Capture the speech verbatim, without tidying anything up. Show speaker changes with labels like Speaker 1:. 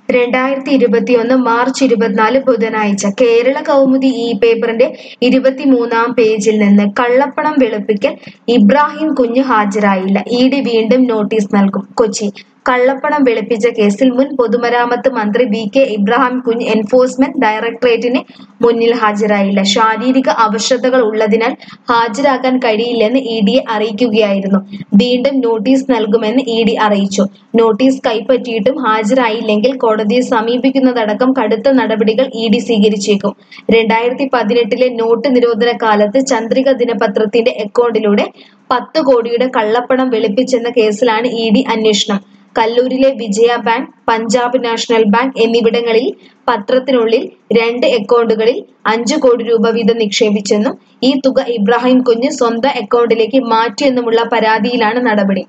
Speaker 1: രണ്ടായിരത്തി ഇരുപത്തിയൊന്ന് മാർച്ച് ഇരുപത്തിനാല് ബുധനാഴ്ച കേരള കൗമുദി ഈ പേപ്പറിന്റെ ഇരുപത്തിമൂന്നാം പേജിൽ നിന്ന് കള്ളപ്പണം വെളുപ്പിക്കൽ ഇബ്രാഹിം കുഞ്ഞ് ഹാജരായില്ല. ഇ ഡി വീണ്ടും നോട്ടീസ് നൽകും. കൊച്ചി കള്ളപ്പണം വെളുപ്പിച്ച കേസിൽ മുൻ പൊതുമരാമത്ത് മന്ത്രി വി കെ ഇബ്രാഹിം കുഞ്ഞ് എൻഫോഴ്സ്മെന്റ് ഡയറക്ടറേറ്റിന് മുന്നിൽ ഹാജരായില്ല. ശാരീരിക അവശതകൾ ഉള്ളതിനാൽ ഹാജരാകാൻ കഴിയില്ലെന്ന് ഇ ഡിയെ അറിയിക്കുകയായിരുന്നു. വീണ്ടും നോട്ടീസ് നൽകുമെന്ന് ഇ ഡി അറിയിച്ചു. നോട്ടീസ് കൈപ്പറ്റിയിട്ടും ഹാജരായില്ലെങ്കിൽ കോടതിയെ സമീപിക്കുന്നതടക്കം കടുത്ത നടപടികൾ ഇ ഡി സ്വീകരിച്ചേക്കും. രണ്ടായിരത്തി പതിനെട്ടിലെ നോട്ട് നിരോധന കാലത്ത് ചന്ദ്രിക ദിനപത്രത്തിന്റെ അക്കൗണ്ടിലൂടെ പത്ത് കോടിയുടെ കള്ളപ്പണം വെളുപ്പിച്ചെന്ന കേസിലാണ് ഇ ഡി അന്വേഷണം. കല്ലൂരിലെ Vijaya bank, Punjab national bank എന്നിവിടങ്ങളിൽ പത്രത്തിനുള്ളിൽ രണ്ട് അക്കൗണ്ടുകളിൽ അഞ്ചു കോടി രൂപ വീതം നിക്ഷേപിച്ചെന്നും ഈ തുക ഇബ്രാഹിം കുഞ്ഞ് സ്വന്തം അക്കൗണ്ടിലേക്ക് മാറ്റിയെന്നുമുള്ള പരാതിയിലാണ് നടപടി.